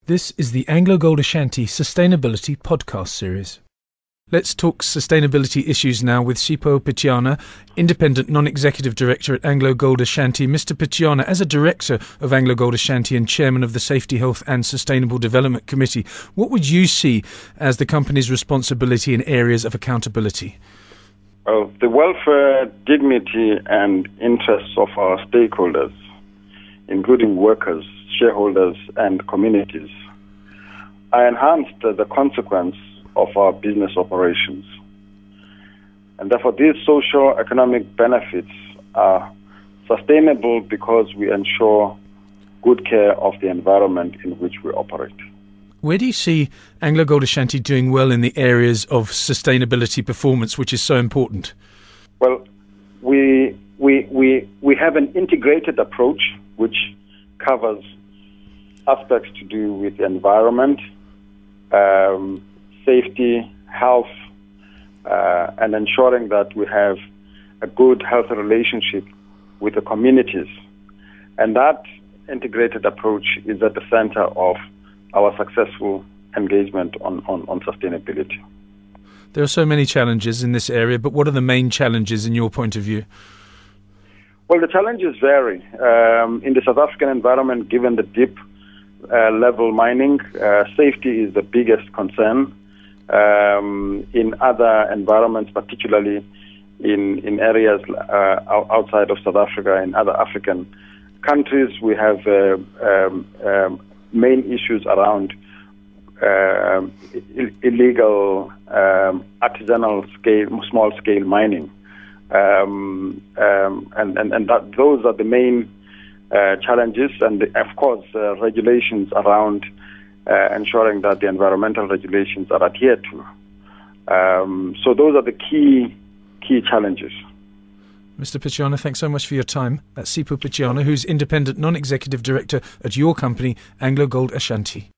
This is the AngloGold Ashanti Sustainability Podcast Series. Let's talk sustainability issues now with Sipho Pitjana, Independent Non-Executive Director at AngloGold Ashanti. Mr. Pitjana, as a Director of AngloGold Ashanti and Chairman of the Safety, Health and Sustainable Development Committee, what would you see as the company's responsibility in areas of accountability? Well, the welfare, dignity and interests of our stakeholders, including workers, shareholders and communities, are enhanced as a consequence of our business operations. And therefore these socio-economic benefits are sustainable because we ensure good care of the environment in which we operate. Where do you see AngloGold Ashanti doing well in the areas of sustainability performance, which is so important? Well, we have an integrated approach which covers aspects to do with the environment, safety, health, and ensuring that we have a good, healthy relationship with the communities. And that integrated approach is at the center of our successful engagement on sustainability. There are so many challenges in this area, but what are the main challenges in your point of view? Well, the challenges vary. In the South African environment, given the deep level mining, safety is the biggest concern. In other environments, particularly in areas outside of South Africa, in other African countries, we have main issues around illegal artisanal scale, small-scale mining. And those are the main challenges, and of course regulations around ensuring that the environmental regulations are adhered to. So those are the key challenges. Mr. Pitjana, thanks so much for your time. That's Sipho Pitjana, who's Independent Non-Executive Director at your company, AngloGold Ashanti.